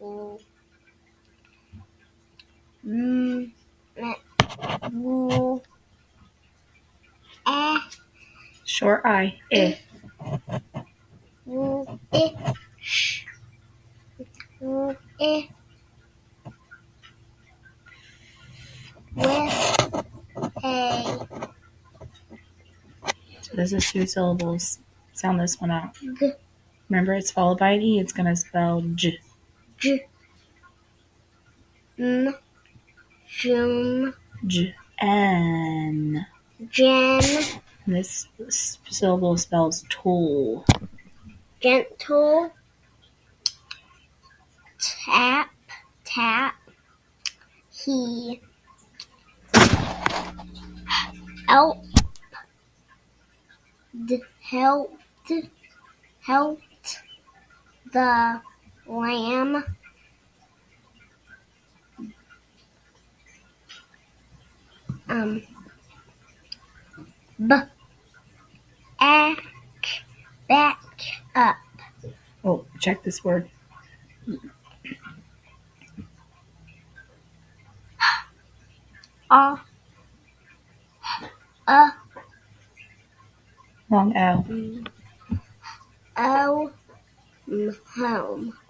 Short I. I. So this is 2 syllables. Sound this one out. Remember, it's followed by an E. It's going to spell J. June. Jen. This syllable spells tool. Gentle. Tap. He. Helped. The lamb. Back up. Oh, check this word. Long O. Home.